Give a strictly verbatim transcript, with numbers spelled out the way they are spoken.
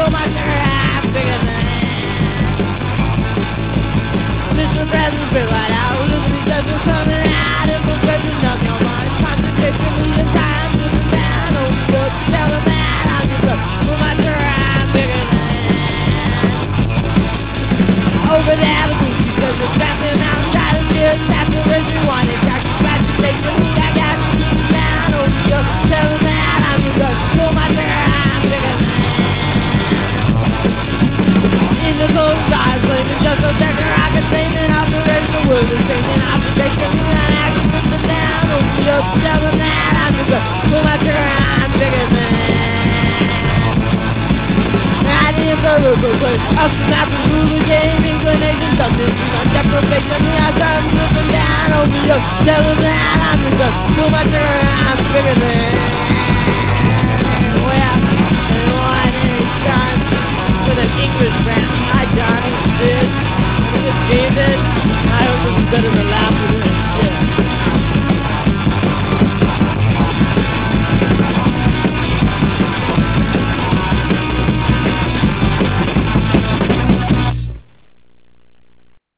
pull my trigger, I'm bigger than Mister President, feel right out, losing each other, coming out, infiltrating of your mind, contradicting me in time, moving down, oh, look, tell them that I'm just a, pull my trigger, I'm bigger than over there, the boots, because it's trapping outside of me, saturation, wanting, tracking, scratching, taking me, I got to keep it down, oh, look, tell them that I'm just a, pull my trigger, I'm bigger than in the cold stars, blaming just a second, I can say an operation, the world is changing, observation, and I can put them down, oh, look, tell them that I'm just a, pull my trigger, I'm bigger than I didn't go local place, up the map and rule the game, inclination, something, on deprivation, me, I try to put them down, oh, look, tell them that I'm just a, pull my trigger, I'm bigger than well, and one anytime, with an English brand, hi Johnny, this, this is David, I hope this is better than